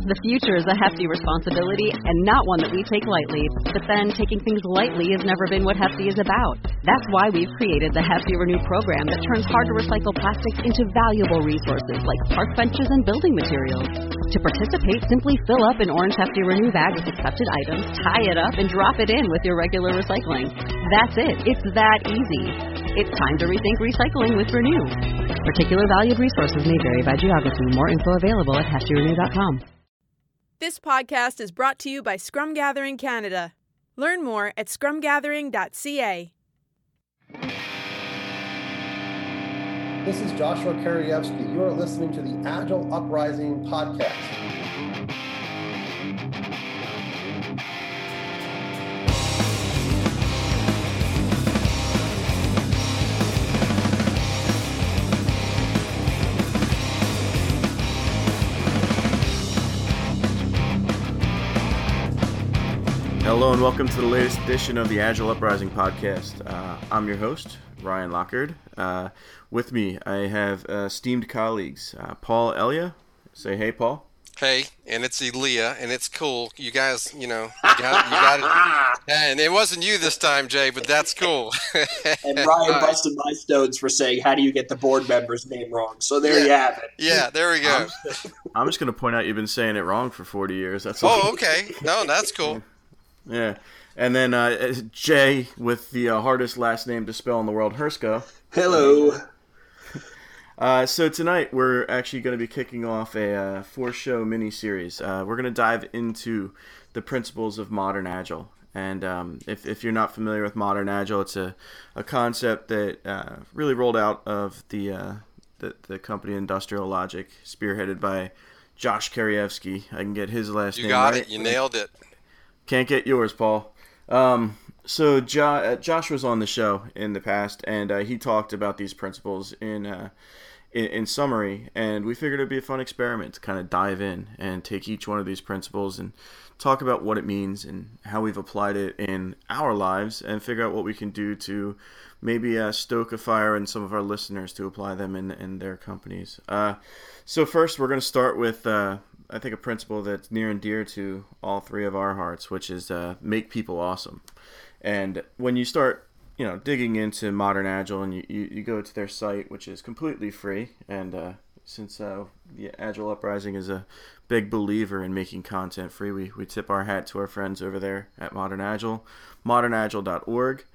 The future is a hefty responsibility and not one that we take lightly. But then taking things lightly has never been what Hefty is about. That's why we've created the Hefty Renew program that turns hard-to-recycle plastics into valuable resources like park benches and building materials. To participate, simply fill up an orange Hefty Renew bag with accepted items, tie it up, and drop it in with your regular recycling. That's it. It's that easy. It's time to rethink recycling with Renew. Particular valued resources may vary by geography. More info available at heftyrenew.com. This podcast is brought to you by Scrum Gathering Canada. Learn more at scrumgathering.ca. This is Joshua Karievsky. You are listening to the Agile Uprising podcast. Hello and welcome to the latest edition of the Agile Uprising podcast. I'm your host, Ryan Lockard. With me, I have esteemed colleagues, Paul Elia. Say hey, Paul. Hey, and it's Elia, and it's cool. You guys, you got it. And it wasn't you this time, Jay, but that's cool. And Ryan busted my stones for saying, how do you get the board member's name wrong? So there you have it. Yeah, there we go. I'm just going to point out you've been saying it wrong for 40 years. That's all. Oh, okay. No, that's cool. Yeah. And then Jay with the hardest last name to spell in the world, Hersko. Hello. So tonight we're actually going to be kicking off a 4-show mini-series. We're going to dive into the principles of modern Agile. And if you're not familiar with modern Agile, it's a concept that really rolled out of the company Industrial Logic, spearheaded by Josh Karievsky. I can get his last name right. You got it. You nailed it. Can't get yours, Paul. So Josh was on the show in the past, and he talked about these principles in summary, and we figured it'd be a fun experiment to kind of dive in and take each one of these principles and talk about what it means and how we've applied it in our lives and figure out what we can do to maybe stoke a fire in some of our listeners to apply them in their companies. So first, we're going to start with I think a principle that's near and dear to all three of our hearts, which is make people awesome. And when you start, digging into Modern Agile and you go to their site, which is completely free, and since the Agile Uprising is a big believer in making content free, we tip our hat to our friends over there at Modern Agile, modernagile.org.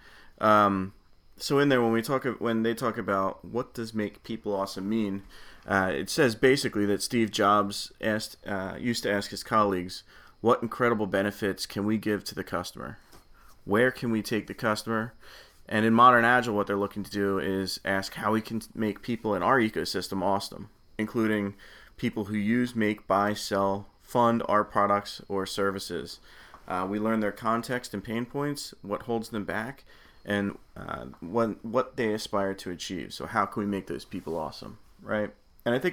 So in there, when they talk about what does make people awesome mean, it says basically that Steve Jobs used to ask his colleagues, what incredible benefits can we give to the customer? Where can we take the customer? And in Modern Agile, what they're looking to do is ask how we can make people in our ecosystem awesome, including people who use, make, buy, sell, fund our products or services. We learn their context and pain points, what holds them back, and what they aspire to achieve. So how can we make those people awesome, right? And I think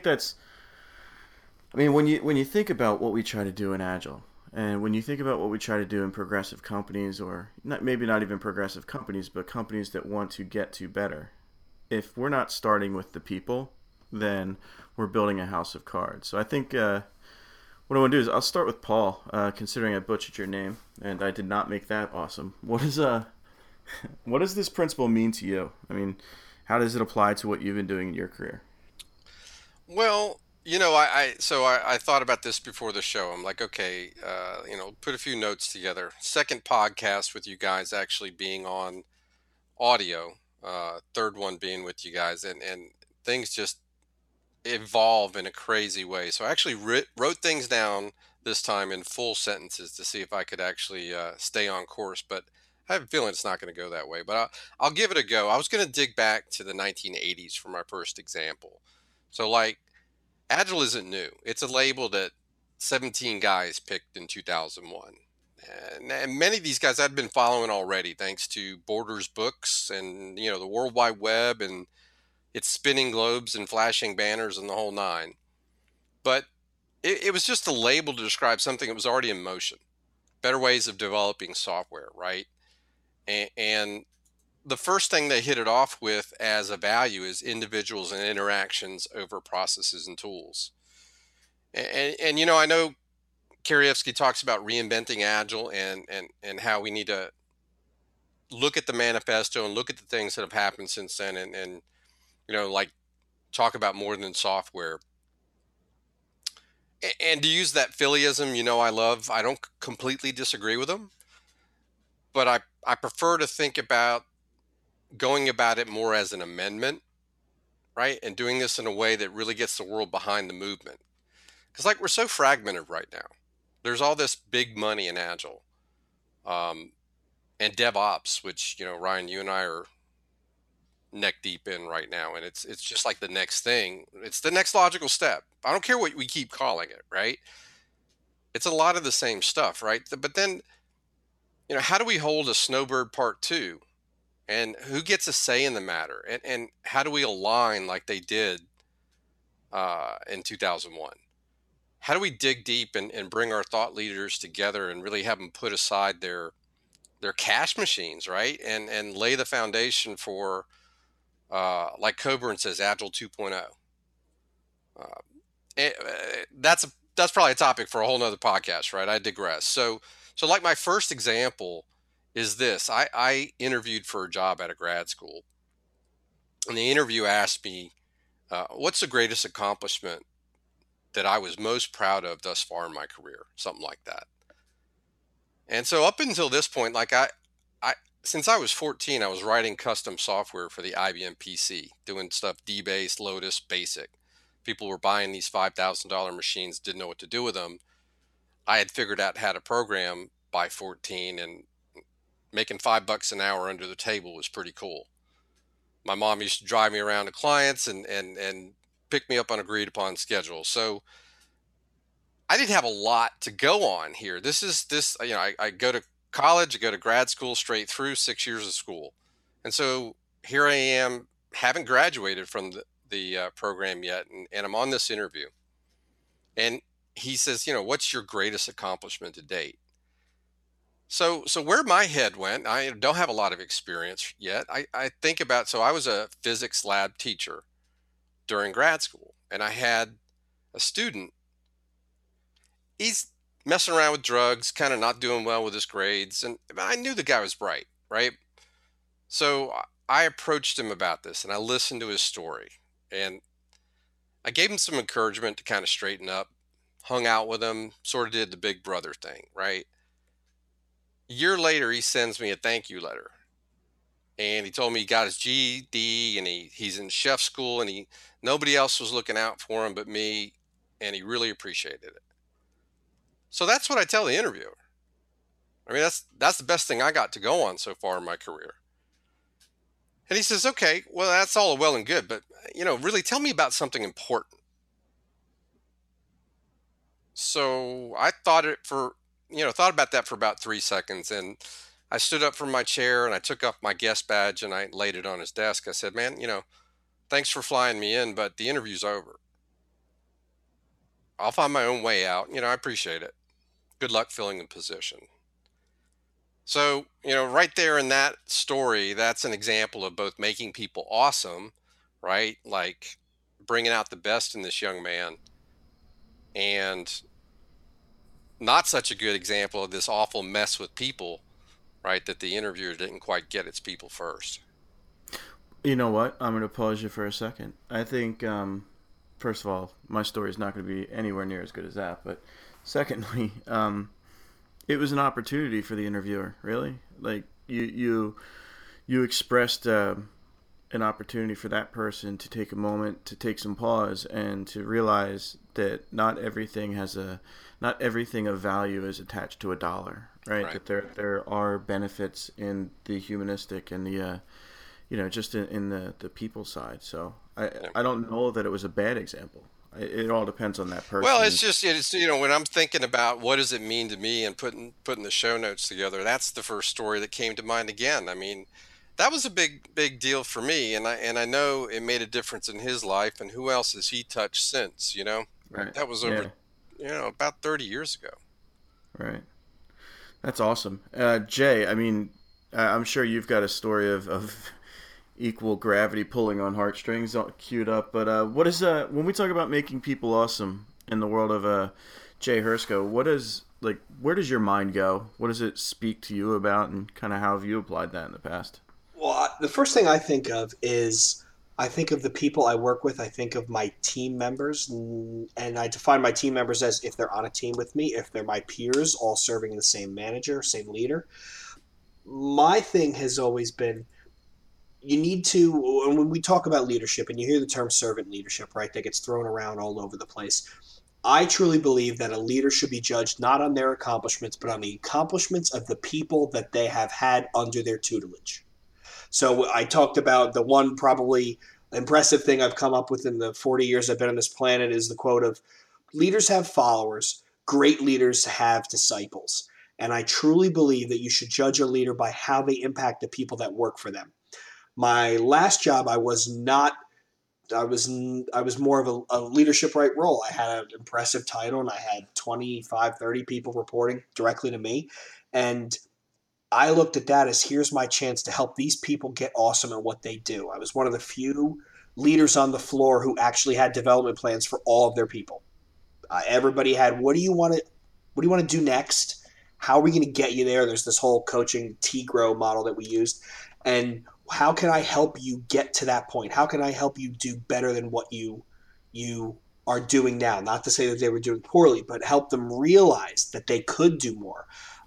when you think about what we try to do in Agile, and when you think about what we try to do in progressive companies, or maybe not even progressive companies, but companies that want to get to better, if we're not starting with the people, then we're building a house of cards. So I think what I want to do is I'll start with Paul, considering I butchered your name, and I did not make that awesome. What does this principle mean to you? I mean, how does it apply to what you've been doing in your career? Well, I thought about this before the show. I'm like, okay, put a few notes together. Second podcast with you guys actually being on audio, third one being with you guys, and things just evolve in a crazy way. So I actually wrote things down this time in full sentences to see if I could actually stay on course, but I have a feeling it's not going to go that way, but I'll give it a go. I was going to dig back to the 1980s for my first example. So Agile isn't new. It's a label that 17 guys picked in 2001. And many of these guys I'd been following already, thanks to Borders books and, the World Wide Web and its spinning globes and flashing banners and the whole nine. But it was just a label to describe something that was already in motion. Better ways of developing software, right? And the first thing they hit it off with as a value is individuals and interactions over processes and tools. And I know Karievsky talks about reinventing Agile and how we need to look at the manifesto and look at the things that have happened since then, and like talk about more than software. And to use that Phillyism, I don't completely disagree with him, but I prefer to think about going about it more as an amendment, right? And doing this in a way that really gets the world behind the movement. Because we're so fragmented right now. There's all this big money in Agile. And DevOps, which, Ryan, you and I are neck deep in right now. And it's just like the next thing. It's the next logical step. I don't care what we keep calling it, right? It's a lot of the same stuff, right? But then, how do we hold a Snowbird Part 2? And who gets a say in the matter? And how do we align like they did in 2001? How do we dig deep and bring our thought leaders together and really have them put aside their cash machines, right? And lay the foundation for, like Coburn says, Agile 2.0. That's probably a topic for a whole nother podcast, right? I digress. So like my first example is this. I interviewed for a job at a grad school, and the interview asked me, what's the greatest accomplishment that I was most proud of thus far in my career? Something like that. And so up until this point, since I was 14, I was writing custom software for the IBM PC, doing stuff DBase, Lotus, BASIC. People were buying these $5,000 machines, didn't know what to do with them. I had figured out how to program by 14, and making $5 an hour under the table was pretty cool. My mom used to drive me around to clients and pick me up on agreed upon schedule. So I didn't have a lot to go on here. I go to college, I go to grad school straight through 6 years of school. And so here I am, haven't graduated from the program yet. And I'm on this interview, and he says, what's your greatest accomplishment to date? So where my head went, I don't have a lot of experience yet. I think about, so I was a physics lab teacher during grad school, and I had a student. He's messing around with drugs, kind of not doing well with his grades, and I knew the guy was bright, right? So I approached him about this, and I listened to his story, and I gave him some encouragement to kind of straighten up, hung out with him, sort of did the big brother thing, right? A year later, he sends me a thank you letter, and he told me he got his GED, and he's in chef school, and nobody else was looking out for him but me, and he really appreciated it. So that's what I tell the interviewer. I mean, that's the best thing I got to go on so far in my career. And he says, okay, well, that's all well and good, but really tell me about something important. So I thought about that for about 3 seconds, and I stood up from my chair and I took off my guest badge and I laid it on his desk. I said, man, thanks for flying me in, but the interview's over. I'll find my own way out. I appreciate it. Good luck filling the position. So, right there in that story, that's an example of both making people awesome, right? Like bringing out the best in this young man, and not such a good example of this awful mess with people, right? That the interviewer didn't quite get its people first. You know what? I'm going to pause you for a second. I think, first of all, my story is not going to be anywhere near as good as that. But secondly, it was an opportunity for the interviewer, really. Like, you expressed an opportunity for that person to take a moment, to take some pause, and to realize that not everything of value is attached to a dollar, right? That there are benefits in the humanistic and the just in the people side. So I don't know that it was a bad example. It all depends on that person. Well, it's when I'm thinking about what does it mean to me and putting the show notes together, that's the first story that came to mind again. I mean, that was a big deal for me, and I know it made a difference in his life. And who else has he touched since? Right. That was over about 30 years ago. Right. That's awesome. Jay, I mean, I'm sure you've got a story of equal gravity pulling on heartstrings queued up. But what is when we talk about making people awesome in the world of Jay Hersko, where does your mind go? What does it speak to you about, and kind of how have you applied that in the past? Well, the first thing I think of is I think of the people I work with. I think of my team members, and I define my team members as if they're on a team with me, if they're my peers, all serving the same manager, same leader. My thing has always been you need to, when we talk about leadership and you hear the term servant leadership, right, that gets thrown around all over the place. I truly believe that a leader should be judged not on their accomplishments, but on the accomplishments of the people that they have had under their tutelage. So I talked about the one probably impressive thing I've come up with in the 40 years I've been on this planet is the quote of leaders have followers, great leaders have disciples. And I truly believe that you should judge a leader by how they impact the people that work for them. My last job, I was more of a leadership right role. I had an impressive title and I had 25, 30 people reporting directly to me. And I looked at that as here's my chance to help these people get awesome at what they do. I was one of the few leaders on the floor who actually had development plans for all of their people. Everybody had, what do you want to do next? How are we going to get you there? There's this whole coaching T-Grow model that we used. And how can I help you get to that point? How can I help you do better than what you are doing now? Not to say that they were doing poorly, but help them realize that they could do more.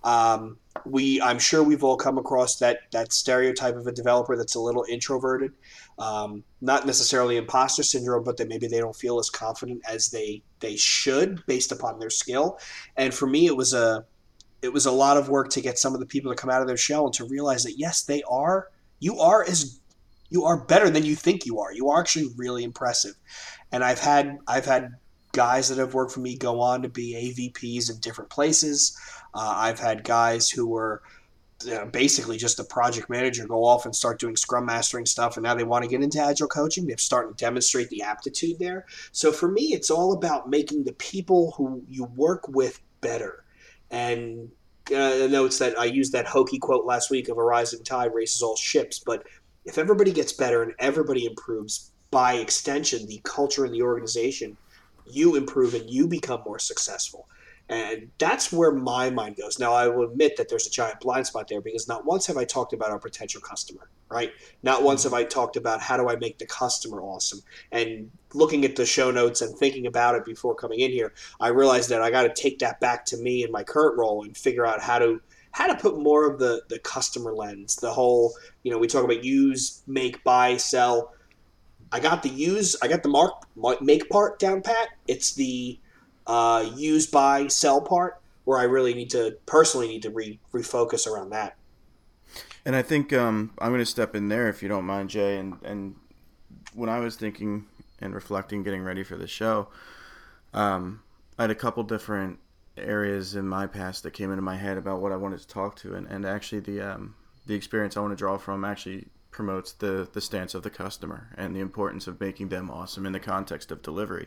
I'm sure we've all come across that stereotype of a developer that's a little introverted, not necessarily imposter syndrome, but that maybe they don't feel as confident as they should based upon their skill. And for me, it was a lot of work to get some of the people to come out of their shell and to realize that yes, you are better than you think you are. You are actually really impressive. And I've had guys that have worked for me go on to be AVPs in different places. I've had guys who were basically just a project manager go off and start doing scrum mastering stuff, and now they want to get into agile coaching. They're starting to demonstrate the aptitude there. So for me, it's all about making the people who you work with better. And notes that I used that hokey quote last week of a rising tide raises all ships. But if everybody gets better and everybody improves, by extension, the culture in the organization, you improve and you become more successful. And that's where my mind goes. Now, I will admit that there's a giant blind spot there because not once have I talked about our potential customer, right? Not once have I talked about how do I make the customer awesome. And looking at the show notes and thinking about it before coming in here, I realized that I got to take that back to me in my current role and figure out how to put more of the customer lens, the whole, we talk about use, make, buy, sell. I got the make part down pat. It's the use, buy, sell part where I really personally need to refocus around that. And I think I'm going to step in there if you don't mind, Jay. And when I was thinking and reflecting, getting ready for the show, I had a couple different areas in my past that came into my head about what I wanted to talk to. And actually the experience I want to draw from actually promotes the stance of the customer and the importance of making them awesome in the context of delivery.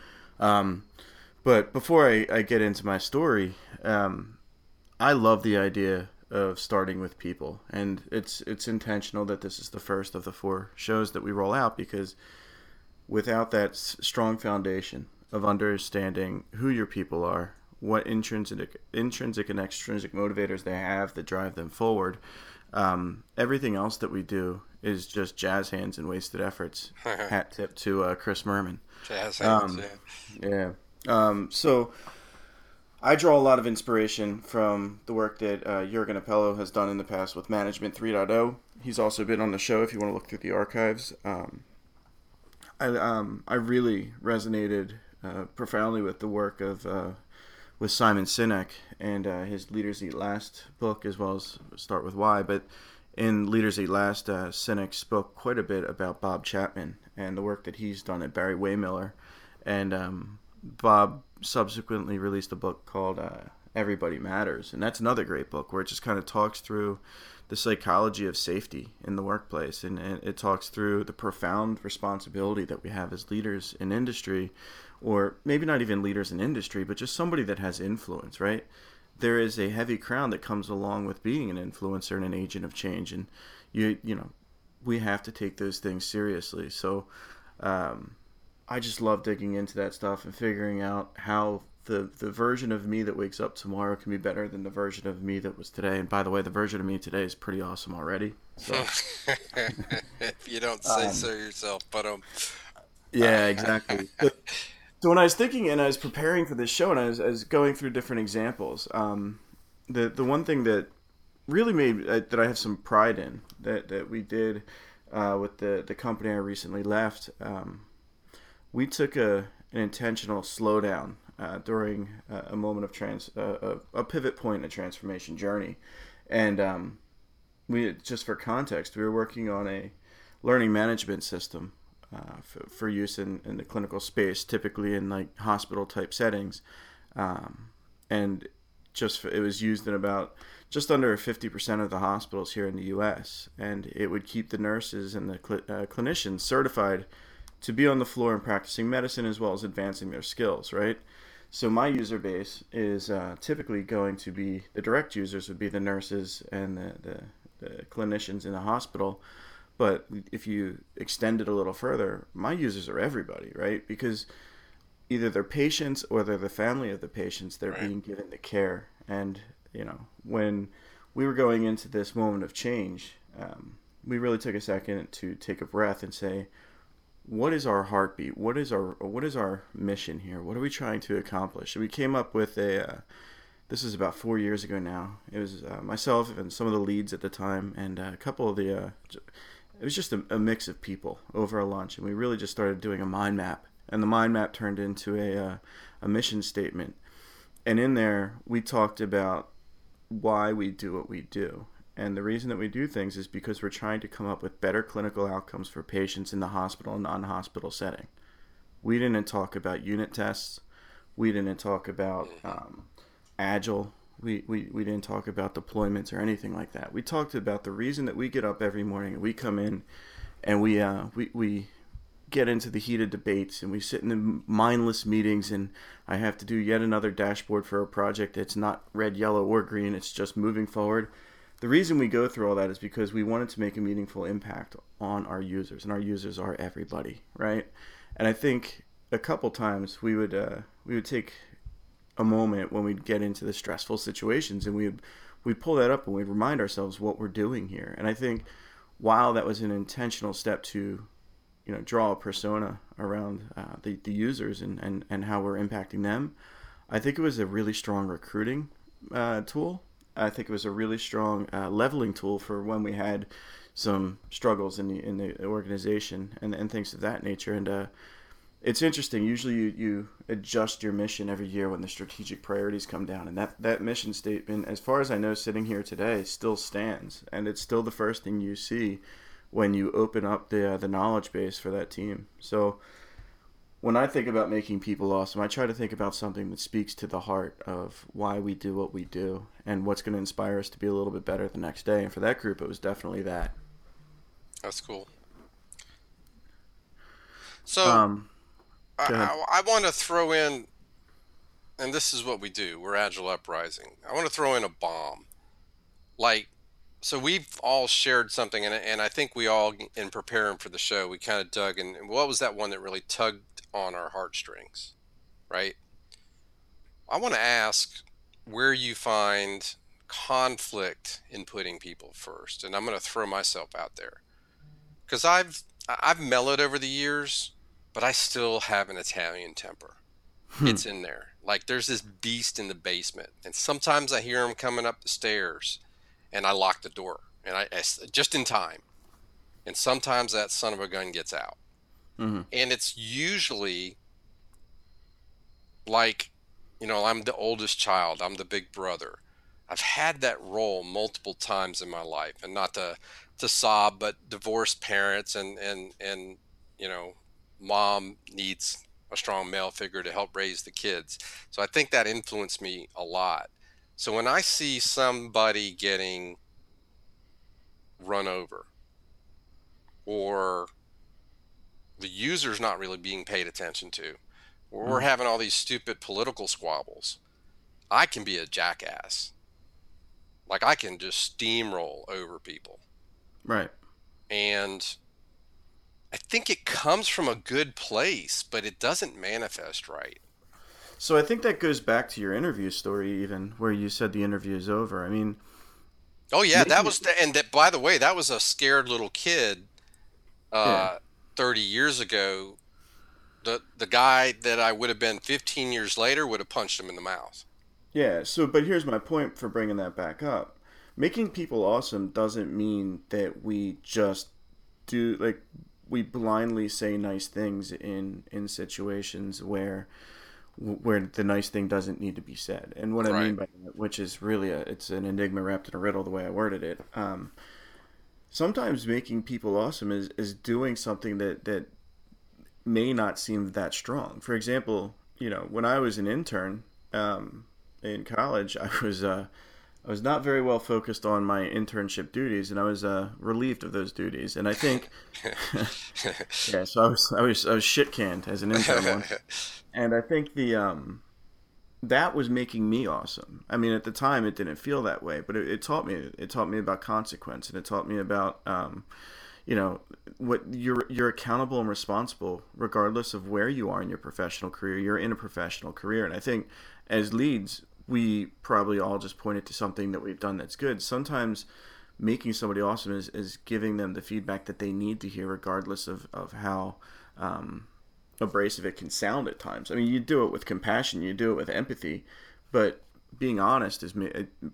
But before I get into my story, I love the idea of starting with people, and it's intentional that this is the first of the 4 shows that we roll out, because without that strong foundation of understanding who your people are, what intrinsic and extrinsic motivators they have that drive them forward, everything else that we do is just jazz hands and wasted efforts. Hat tip to Chris Merman. Jazz hands, yeah. So I draw a lot of inspiration from the work that Jürgen Appello has done in the past with Management 3.0. He's also been on the show if you want to look through the archives. I really resonated profoundly with the work of with Simon Sinek and his Leaders Eat Last book, as well as Start With Why. But in Leaders Eat Last, Sinek spoke quite a bit about Bob Chapman and the work that he's done at Barry Waymiller. And Bob subsequently released a book called Everybody Matters. And that's another great book where it just kind of talks through the psychology of safety in the workplace. And it talks through the profound responsibility that we have as leaders in industry, or maybe not even leaders in industry, but just somebody that has influence, right? There is a heavy crown that comes along with being an influencer and an agent of change. And, we have to take those things seriously. So, I just love digging into that stuff and figuring out how the version of me that wakes up tomorrow can be better than the version of me that was today. And by the way, the version of me today is pretty awesome already. So. If you don't say so yourself, but yeah, exactly. So when I was thinking and I was preparing for this show and I was going through different examples, the one thing that really made that I have some pride in that we did with the company I recently left, we took an intentional slowdown during a moment of a pivot point in a transformation journey, and we, just for context, we were working on a learning management system for use in the clinical space, typically in like hospital type settings, and it was used in about just under 50% of the hospitals here in the U.S. and it would keep the nurses and the clinicians certified to be on the floor and practicing medicine as well as advancing their skills, right? So my user base is typically going to be, the direct users would be the nurses and the clinicians in the hospital. But if you extend it a little further, my users are everybody, right? Because either they're patients or they're the family of the patients they're being given the care. And, you know, when we were going into this moment of change, we really took a second to take a breath and say, what is our heartbeat? What is our mission here? What are we trying to accomplish? And we came up with this is about 4 years ago now. It was myself and some of the leads at the time and a couple of the, it was just a mix of people over a lunch. And we really just started doing a mind map. And the mind map turned into a mission statement. And in there, we talked about why we do what we do. And the reason that we do things is because we're trying to come up with better clinical outcomes for patients in the hospital and non-hospital setting. We didn't talk about unit tests. We didn't talk about Agile. We didn't talk about deployments or anything like that. We talked about the reason that we get up every morning and we come in and we get into the heated debates and we sit in the mindless meetings and I have to do yet another dashboard for a project that's not red, yellow, or green. It's just moving forward. The reason we go through all that is because we wanted to make a meaningful impact on our users, and our users are everybody, right? And I think a couple times we would take a moment when we'd get into the stressful situations and we'd pull that up and we'd remind ourselves what we're doing here. And I think while that was an intentional step to, you know, draw a persona around the users and how we're impacting them, I think it was a really strong recruiting tool. I think it was a really strong leveling tool for when we had some struggles in the organization and things of that nature. And it's interesting. Usually you adjust your mission every year when the strategic priorities come down. And that mission statement, as far as I know, sitting here today, still stands. And it's still the first thing you see when you open up the knowledge base for that team. So when I think about making people awesome, I try to think about something that speaks to the heart of why we do what we do and what's going to inspire us to be a little bit better the next day. And for that group, it was definitely that. That's cool. So I want to throw in, and this is what we do. We're Agile Uprising. I want to throw in a bomb. So we've all shared something, and I think we all, in preparing for the show, we kind of dug in. What was that one that really tugged on our heartstrings, right? I want to ask where you find conflict in putting people first, and I'm going to throw myself out there because I've mellowed over the years, but I still have an Italian temper. It's in there. Like there's this beast in the basement, and sometimes I hear him coming up the stairs, and I lock the door, and I just in time, and sometimes that son of a gun gets out. Mm-hmm. And it's usually like, you know, I'm the oldest child. I'm the big brother. I've had that role multiple times in my life, and not to sob, but divorced parents and you know, mom needs a strong male figure to help raise the kids. So I think that influenced me a lot. So when I see somebody getting run over or the user's not really being paid attention to, or we're having all these stupid political squabbles, I can be a jackass. Like I can just steamroll over people. Right. And I think it comes from a good place, but it doesn't manifest right. So I think that goes back to your interview story, even where you said the interview is over. I mean, Oh yeah, that was and that, by the way, that was a scared little kid yeah, 30 years ago. The guy that I would have been 15 years later would have punched him in the mouth. yeah. So, but here's my point for bringing that back up. Making people awesome doesn't mean that we just do like we blindly say nice things in situations where the nice thing doesn't need to be said. And what I mean Right. by that, which is really it's an enigma wrapped in a riddle the way I worded it. Sometimes making people awesome is doing something that may not seem that strong. For example, when I was an intern in college, I was not very well focused on my internship duties, and I was relieved of those duties. And I think, yeah, so I was shit canned as an intern once, and I think that was making me awesome. I mean, at the time, it didn't feel that way, but it taught me. It taught me about consequence, and it taught me about what you're accountable and responsible regardless of where you are in your professional career. You're in a professional career, and I think as leads, we probably all just pointed to something that we've done that's good. Sometimes making somebody awesome is giving them the feedback that they need to hear, regardless of how abrasive it can sound at times. I mean, you do it with compassion, you do it with empathy, but being honest is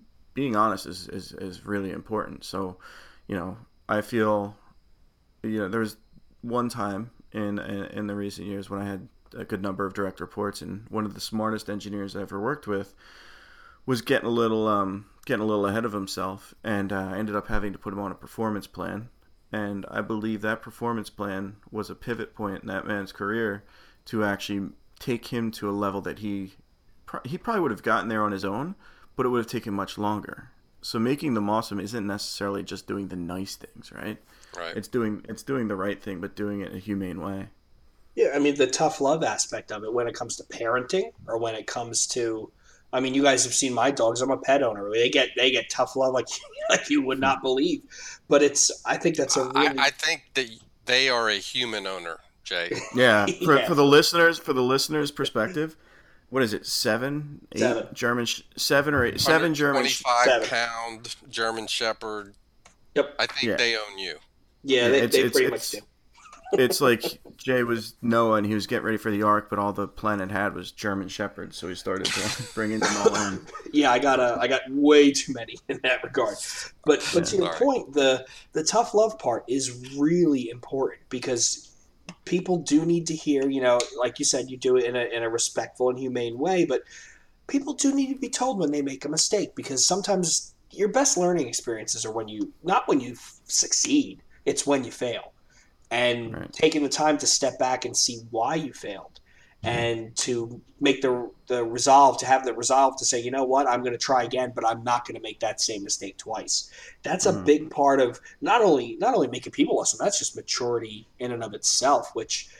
really important. So, I feel, there was one time in the recent years when I had a good number of direct reports, and one of the smartest engineers I ever worked with was getting a little ahead of himself, and I ended up having to put him on a performance plan. And I believe that performance plan was a pivot point in that man's career to actually take him to a level that he probably would have gotten there on his own, but it would have taken much longer. So making them awesome isn't necessarily just doing the nice things, right? Right. It's doing the right thing, but doing it in a humane way. Yeah, I mean the tough love aspect of it when it comes to parenting, or when it comes to, I mean, you guys have seen my dogs. I'm a pet owner. They get tough love like like you would not believe. But I think that's a really I think that they are a human owner, Jay. Yeah, Yeah. for the listeners' perspective, what is it? 7, 8 Seven. German, 7 or 8, 7 German. 25-pound German Shepherd. Yep. I think Yeah. they own you. Yeah, Yeah, they pretty much do. It's like Jay was Noah and he was getting ready for the ark, but all the planet had was German Shepherds, so he started bringing them all in. Yeah, I got way too many in that regard. But to your Sorry. point, the tough love part is really important, because people do need to hear, like you said, you do it in a respectful and humane way, but people do need to be told when they make a mistake, because sometimes your best learning experiences are not when you succeed, it's when you fail. And Right. taking the time to step back and see why you failed, and to make the resolve, to have the resolve to say, you know what, I'm going to try again, but I'm not going to make that same mistake twice. That's a big part of not only making people awesome, that's just maturity in and of itself, which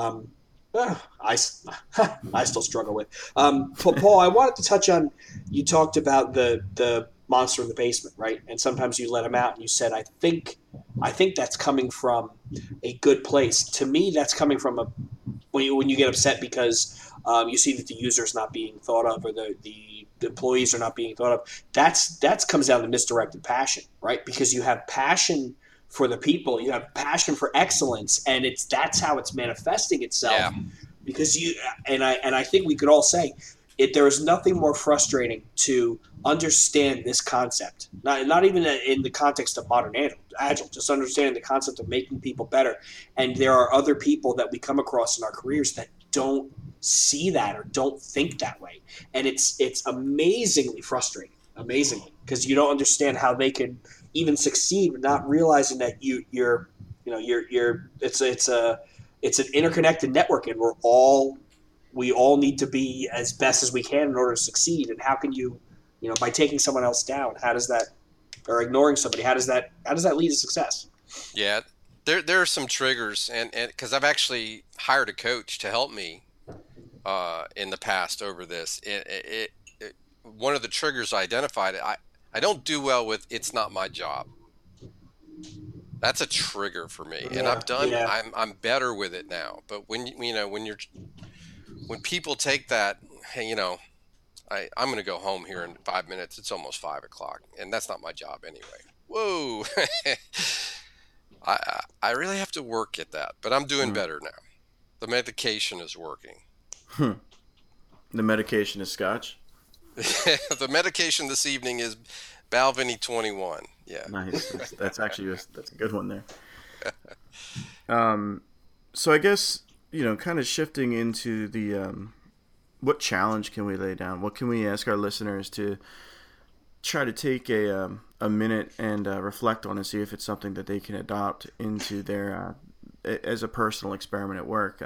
I still struggle with. But Paul, I wanted to touch on, you talked about the monster in the basement, right? And sometimes you let him out, and you said, I think that's coming from a good place. To me, that's coming from when you get upset because you see that the user is not being thought of, or the employees are not being thought of. That's comes down to misdirected passion, right? Because you have passion for the people, you have passion for excellence, and that's how it's manifesting itself. Yeah. Because I think we could all say there is nothing more frustrating to understand this concept, not even in the context of modern agile, just understanding the concept of making people better. And there are other people that we come across in our careers that don't see that or don't think that way, and it's amazingly frustrating, because you don't understand how they could even succeed, not realizing that it's an interconnected network, and we all need to be as best as we can in order to succeed. And how can you by taking someone else down, how does that, or ignoring somebody, how does that lead to success? Yeah, there are some triggers, and because I've actually hired a coach to help me in the past over this. One of the triggers I identified, I don't do well with "it's not my job." That's a trigger for me, and I'm better with it now. But when people take that hey, I'm going to go home here in 5 minutes. It's almost 5 o'clock, and that's not my job anyway. Whoa. I really have to work at that, but I'm doing better now. The medication is working. The medication is scotch? The medication this evening is Balvenie 21. Yeah. Nice. That's actually that's a good one there. So I guess, kind of shifting into the what challenge can we lay down? What can we ask our listeners to try to take a minute and reflect on and see if it's something that they can adopt into their as a personal experiment at work?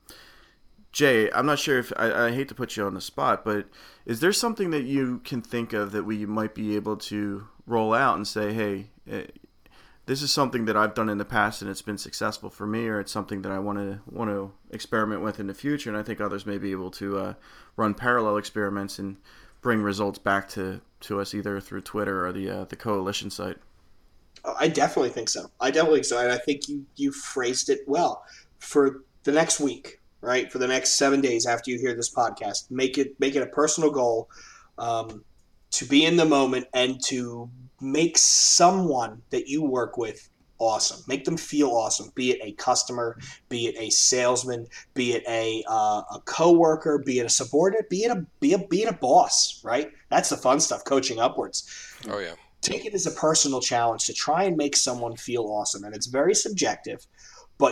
Jay, I'm not sure if I hate to put you on the spot, but is there something that you can think of that we might be able to roll out and say, hey, this is something that I've done in the past and it's been successful for me, or it's something that I want to experiment with in the future, and I think others may be able to run parallel experiments and bring results back to us either through Twitter or the coalition site? I definitely think so. And I think you phrased it well. For the next week, right? For the next 7 days after you hear this podcast, make it a personal goal to be in the moment and to make someone that you work with awesome. Make them feel awesome. Be it a customer, be it a salesman, be it a coworker, be it a subordinate, be it a boss. Right? That's the fun stuff. Coaching upwards. Oh yeah. Take it as a personal challenge to try and make someone feel awesome, and it's very subjective. But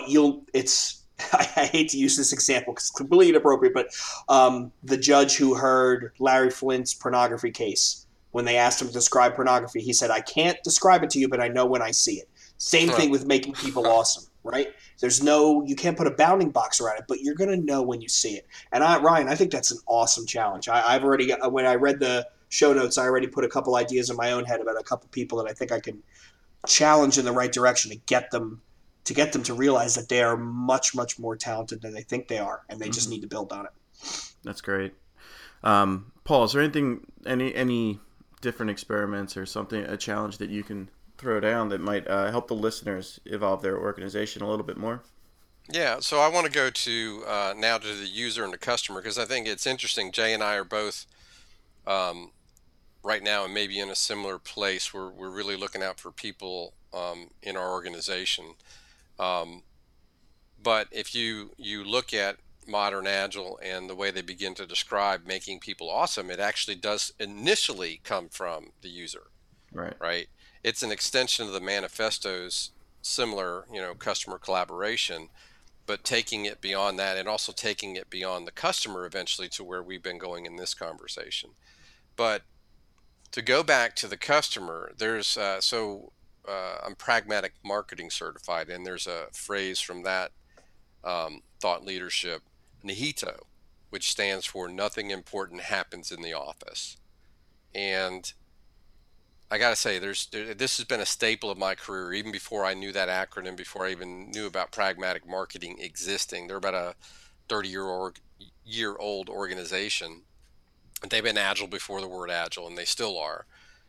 I hate to use this example because it's completely inappropriate, but the judge who heard Larry Flint's pornography case, when they asked him to describe pornography, he said, I can't describe it to you, but I know when I see it. Same thing with making people awesome, right? You can't put a bounding box around it, but you're going to know when you see it. And Ryan, I think that's an awesome challenge. I've already, when I read the show notes, I already put a couple ideas in my own head about a couple people that I think I can challenge in the right direction to get them to realize that they are much, much more talented than they think they are, and they just need to build on it. That's great. Paul, is there any different experiments or something, a challenge that you can throw down that might help the listeners evolve their organization a little bit more? Yeah, so I want to go to now to the user and the customer, because I think it's interesting. Jay and I are both right now and maybe in a similar place where we're really looking out for people in our organization. But if you look at modern Agile and the way they begin to describe making people awesome, it actually does initially come from the user, right? It's an extension of the manifestos, similar, customer collaboration, but taking it beyond that and also taking it beyond the customer eventually to where we've been going in this conversation. But to go back to the customer, there's I'm pragmatic marketing certified, and there's a phrase from that thought leadership, NIHITO, which stands for nothing important happens in the office. And I got to say, this has been a staple of my career, even before I knew that acronym, before I even knew about pragmatic marketing existing. They're about a 30-year-old organization. And they've been Agile before the word Agile, and they still are.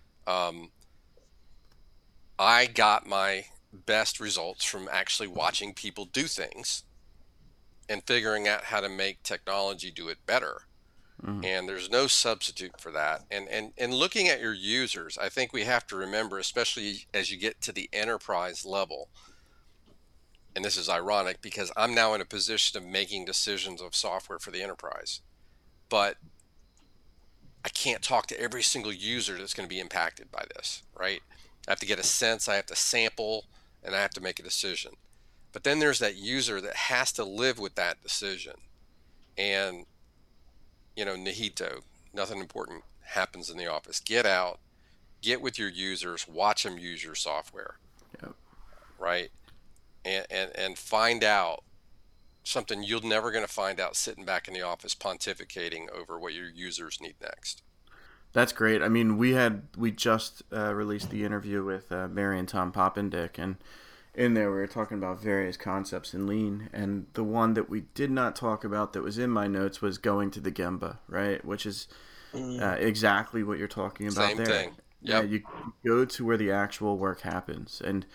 I got my best results from actually watching people do things and figuring out how to make technology do it better. And there's no substitute for that. And looking at your users, I think we have to remember, especially as you get to the enterprise level, and this is ironic because I'm now in a position of making decisions of software for the enterprise, but I can't talk to every single user that's going to be impacted by this, right? I have to get a sense, I have to sample, and I have to make a decision. But then there's that user that has to live with that decision. And, NIHITO, nothing important happens in the office. Get out, get with your users, watch them use your software, right? And find out something you're never going to find out sitting back in the office pontificating over what your users need next. That's great. I mean, we just released the interview with Mary and Tom Poppendick, and in there we were talking about various concepts in Lean, and the one that we did not talk about that was in my notes was going to the Gemba, right? Which is exactly what you're talking about. Same there. thing. Yep. Yeah, you go to where the actual work happens, and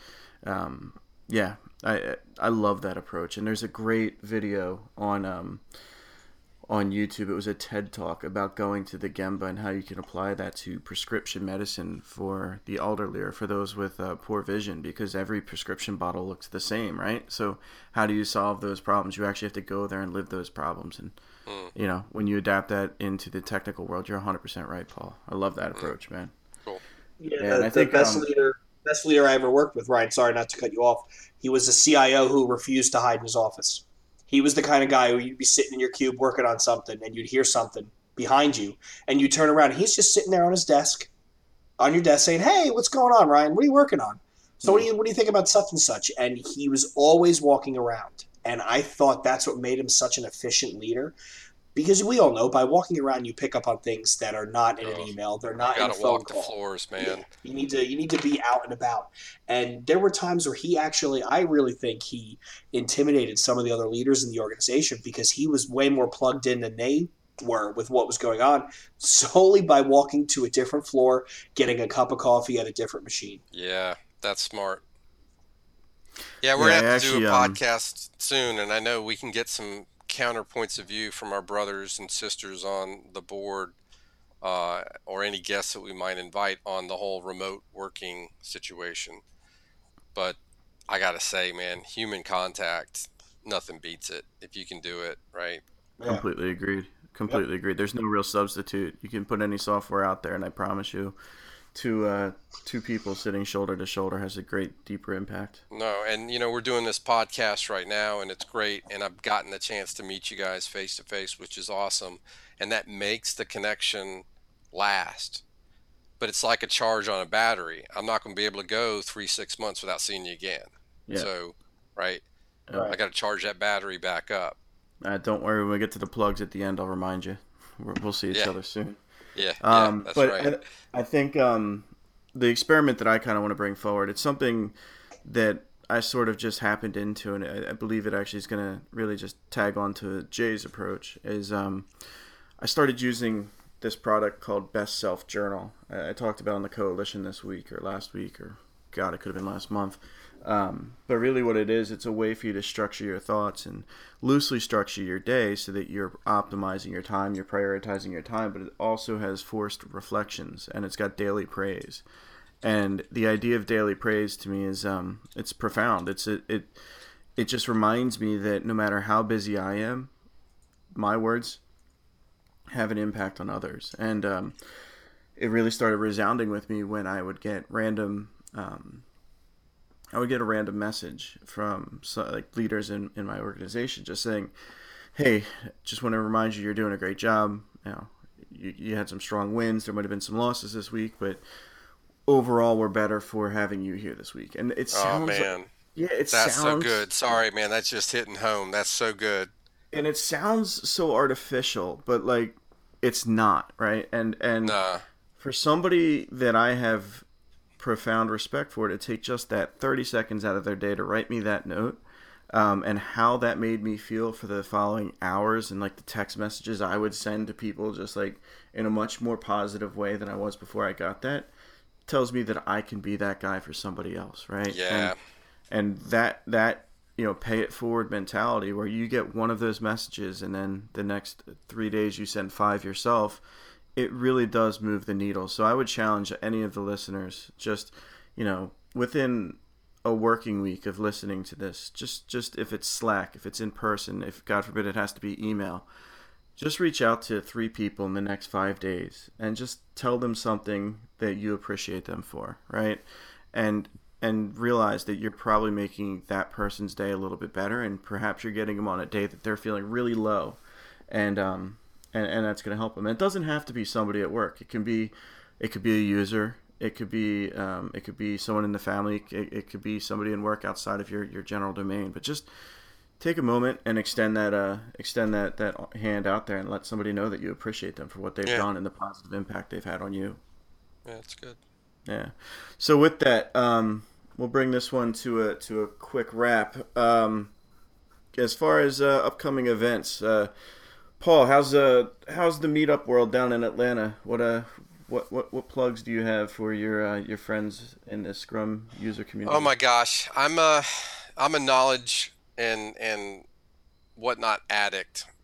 I love that approach. And there's a great video on on YouTube. It was a TED Talk about going to the Gemba and how you can apply that to prescription medicine for the elderly or for those with poor vision, because every prescription bottle looks the same, right? So how do you solve those problems? You actually have to go there and live those problems. And, you know, when you adapt that into the technical world, you're 100% right, Paul. I love that approach, man. Cool. Yeah, and I think best leader I ever worked with, Ryan, sorry not to cut you off, he was a CIO who refused to hide in his office. He was the kind of guy who you'd be sitting in your cube working on something and you'd hear something behind you and you turn around and he's just sitting there on his desk, on your desk saying, hey, what's going on, Ryan? What are you working on? So what do you think about such and such? And he was always walking around. And I thought that's what made him such an efficient leader. Because we all know by walking around, you pick up on things that are not in an email. They're not in a phone call. You got to walk the floors, man. Yeah. You need to be out and about. And there were times where I really think he intimidated some of the other leaders in the organization because he was way more plugged in than they were with what was going on, solely by walking to a different floor, getting a cup of coffee at a different machine. Yeah, that's smart. Yeah, we're going to have to do a podcast soon, and I know we can get some counterpoints of view from our brothers and sisters on the board, or any guests that we might invite on the whole remote working situation. But I gotta say, man, human contact, nothing beats it if you can do it, right? Completely agreed. Agreed. There's no real substitute. You can put any software out there, and I promise you, two people sitting shoulder to shoulder has a great deeper impact. No, and you know, we're doing this podcast right now and it's great, and I've gotten a chance to meet you guys face to face, which is awesome, and that makes the connection last. But it's like a charge on a battery. I'm not going to be able to go 3-6 months without seeing you again. Yeah. So, right? I got to charge that battery back up. Don't worry, when we get to the plugs at the end, I'll remind you. We'll see each other soon. Yeah, that's but right. I think the experiment that I kind of want to bring forward, it's something that I sort of just happened into, and I believe it actually is going to really just tag on to Jay's approach, is I started using this product called Best Self Journal. I talked about it on the Coalition this week or last week, or God, it could have been last month. But really what it is, it's a way for you to structure your thoughts and loosely structure your day so that you're optimizing your time, you're prioritizing your time, but it also has forced reflections, and it's got daily praise. And the idea of daily praise to me is it's profound. It just reminds me that no matter how busy I am, my words have an impact on others. And it really started resounding with me when I would get a random message from leaders in my organization just saying, hey, just want to remind you, you're doing a great job. You know, you had some strong wins. There might have been some losses this week, but overall we're better for having you here this week. And it sounds that's so good. Sorry, man, that's just hitting home. That's so good. And it sounds so artificial, but like it's not, right? And for somebody that I have profound respect for, to take just that 30 seconds out of their day to write me that note, and how that made me feel for the following hours, and like the text messages I would send to people just like in a much more positive way than I was before I got that, tells me that I can be that guy for somebody else, right? Yeah. And that you know, pay it forward mentality where you get one of those messages and then the next 3 days you send 5 yourself, it really does move the needle. So I would challenge any of the listeners, just, you know, within a working week of listening to this, just if it's Slack, if it's in person, if God forbid it has to be email, just reach out to 3 people in the next 5 days and just tell them something that you appreciate them for, right? And realize that you're probably making that person's day a little bit better, and perhaps you're getting them on a day that they're feeling really low, and that's going to help them. And it doesn't have to be somebody at work. It could be a user. It could be someone in the family. It could be somebody in work outside of your general domain. But just take a moment and extend that hand out there and let somebody know that you appreciate them for what they've done and the positive impact they've had on you. Yeah, that's good. Yeah. So with that, we'll bring this one to a quick wrap. As far as upcoming events, Paul, how's the meetup world down in Atlanta? What plugs do you have for your friends in the Scrum user community? Oh my gosh, I'm a knowledge and whatnot addict,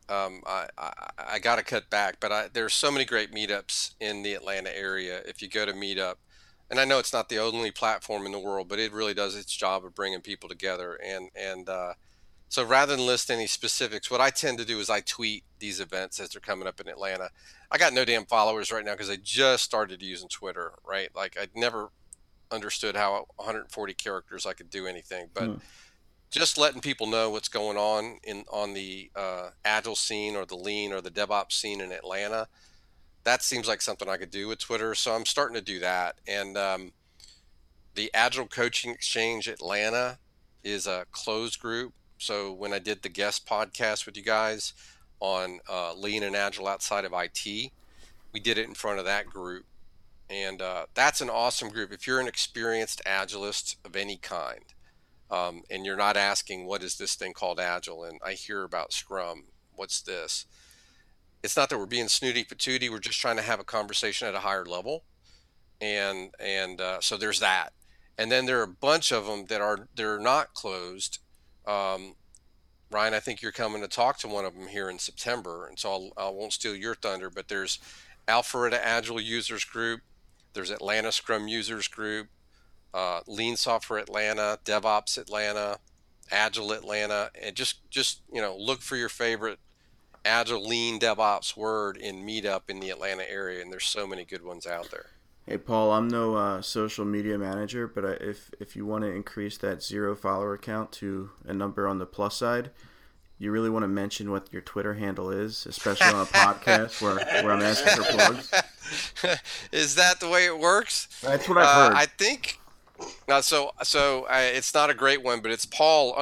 I got to cut back, but there's so many great meetups in the Atlanta area. If you go to Meetup, and I know it's not the only platform in the world, but it really does its job of bringing people together. And so rather than list any specifics, what I tend to do is I tweet these events as they're coming up in Atlanta. I got no damn followers right now because I just started using Twitter, right? Like I'd never understood how 140 characters I could do anything, but just letting people know what's going on the Agile scene or the Lean or the DevOps scene in Atlanta. That seems like something I could do with Twitter. So I'm starting to do that. And the Agile Coaching Exchange Atlanta is a closed group. So when I did the guest podcast with you guys on Lean and Agile outside of IT, we did it in front of that group. And that's an awesome group. If you're an experienced Agilist of any kind, and you're not asking, what is this thing called Agile? And I hear about Scrum. What's this? It's not that we're being snooty patooty. We're just trying to have a conversation at a higher level. And so there's that. And then there are a bunch of them they're not closed. Ryan, I think you're coming to talk to one of them here in September. And so I won't steal your thunder, but there's Alpharetta Agile Users Group. There's Atlanta Scrum Users Group. Lean Software Atlanta, DevOps Atlanta, Agile Atlanta, and just look for your favorite Agile, Lean, DevOps word in Meetup in the Atlanta area, and there's so many good ones out there. Hey Paul, I'm no social media manager, but if you want to increase that 0 follower count to a number on the plus side, you really want to mention what your Twitter handle is, especially on a podcast where I'm asking for plugs. Is that the way it works? That's what I've heard. I think. Now, so it's not a great one, but it's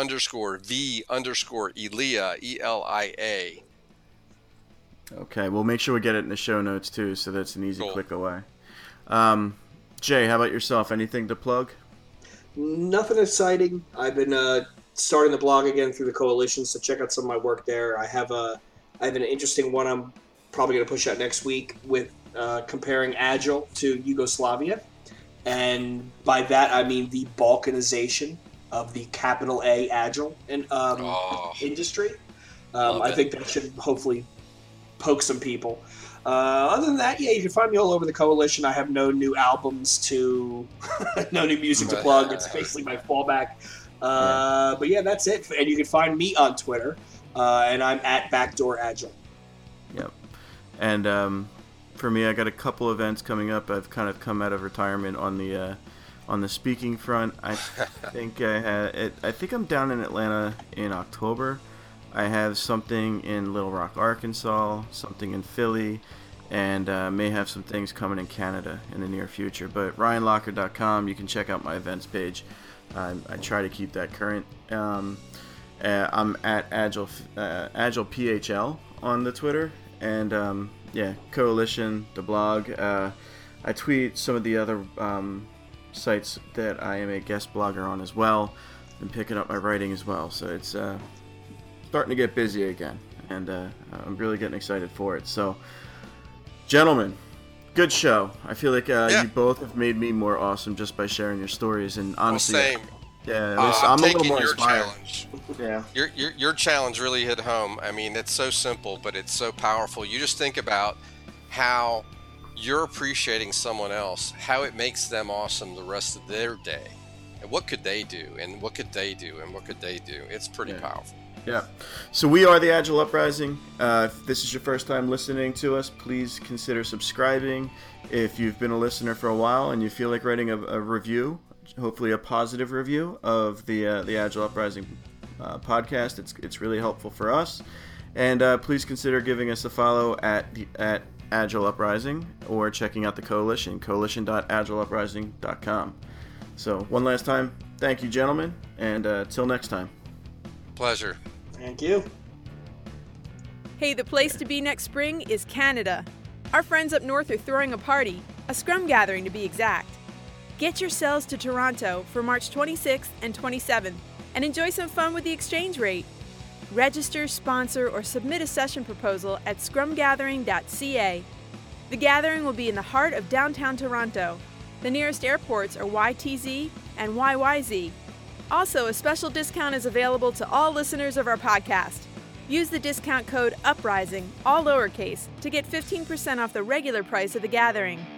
Paul_V_Elia, ELIA. Okay, we'll make sure we get it in the show notes too, so that's an easy click away. Jay, how about yourself? Anything to plug? Nothing exciting. I've been starting the blog again through the coalition, so check out some of my work there. I have an interesting one I'm probably going to push out next week with comparing Agile to Yugoslavia. And by that, I mean the balkanization of the capital A Agile industry. I think that should hopefully poke some people. Other than that, you can find me all over the coalition. I have no new albums no new music to plug. It's basically my fallback. But yeah, that's it. And you can find me on Twitter, and I'm at Backdoor Agile. Yep. And for me, I got a couple events coming up. I've kind of come out of retirement on the speaking front. I think I'm down in Atlanta in October. I have something in Little Rock, Arkansas, something in Philly, and may have some things coming in Canada in the near future. But RyanLocker.com, you can check out my events page. I try to keep that current. I'm at Agile PHL on the Twitter, and Coalition, the blog. I tweet some of the other sites that I am a guest blogger on as well, and picking up my writing as well. So it's starting to get busy again, and I'm really getting excited for it. So, gentlemen, good show. I feel like you both have made me more awesome just by sharing your stories, and honestly, same. Yeah, I'm a little more inspired. Challenge. Yeah, your challenge really hit home. I mean, it's so simple, but it's so powerful. You just think about how you're appreciating someone else, how it makes them awesome the rest of their day, and what could they do, and what could they do, and what could they do. It's pretty powerful. Yeah. So we are the Agile Uprising. If this is your first time listening to us, please consider subscribing. If you've been a listener for a while and you feel like writing a review, hopefully a positive review of the Agile Uprising podcast, it's really helpful for us. And please consider giving us a follow at Agile Uprising, or checking out the coalition, coalition.agileuprising.com. So one last time, thank you, gentlemen, and till next time. Pleasure. Thank you. Hey, the place to be next spring is Canada. Our friends up north are throwing a party, a Scrum gathering to be exact. Get yourselves to Toronto for March 26th and 27th and enjoy some fun with the exchange rate. Register, sponsor, or submit a session proposal at scrumgathering.ca. The gathering will be in the heart of downtown Toronto. The nearest airports are YTZ and YYZ. Also, a special discount is available to all listeners of our podcast. Use the discount code UPRISING, all lowercase, to get 15% off the regular price of the gathering.